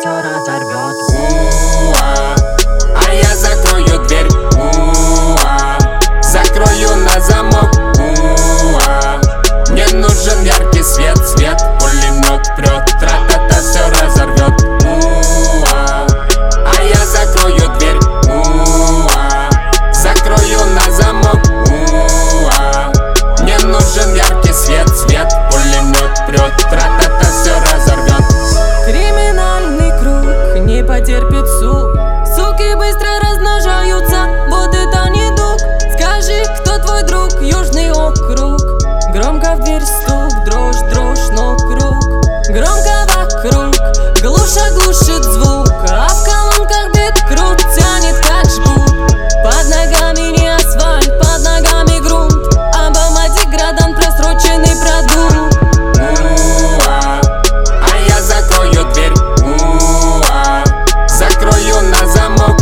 все разорвет. А я закрою дверь, закрою на замок. Мне нужен яркий свет, пулемет прет, тра-та-та все разорвет. А я закрою дверь, закрою на замок. Мне нужен яркий свет, пулемет прет, тра-та-та все разорвет. Криминальный круг не потерпит суд. Суки быстро размножаются, вот это недуг. Скажи, кто твой друг, Южный округ. Громко в дверь стук, дрожь, но круг. Громко вокруг, глушит звук. А в колонках бит крут, тянет как жгут. Под ногами не асфальт, под ногами грунт. Обомати градан, просроченный продукт. А я закрою дверь, закрою на замок.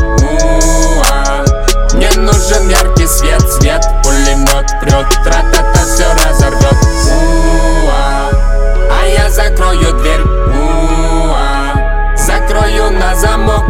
Мне нужен яркий свет, пулемет прет, тра-та-та все разорвет. А я закрою дверь, закрою на замок.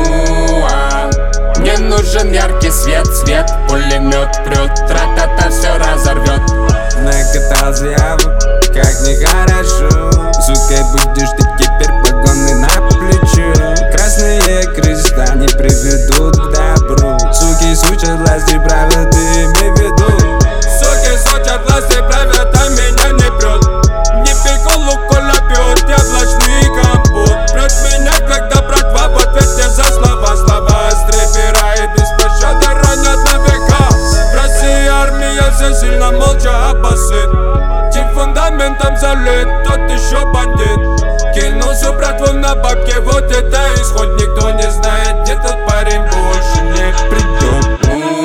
Мне нужен яркий свет, пулемет прет, тра-та-та все разорвет. Накатал заяву, как нехорошо. Сукой будешь ты теперь, погоны на плечо. Красные креста не приведут к добру. Суки сучат власти, правят, ты имей в виду. Суки сучат власти, правят, а меня не прет. Не пей колу, кола пьет яблочный компот. Прет меня, когда братва в ответе за слова острее и без пощады ранят на века. В России армия все сильно молча обосит. Тем фундаментом залит, тот еще бандит. Кинул всю братву на бабке, вот это исход. Никто не знает, где тот парень больше не придет.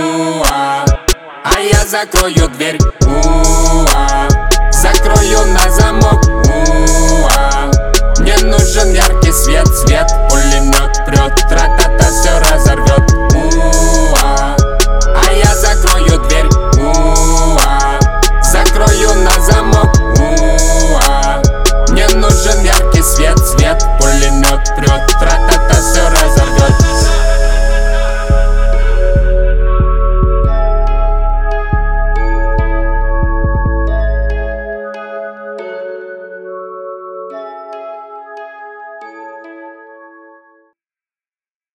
А я закрою дверь, закрою на замок. Мне нужен яркий свет,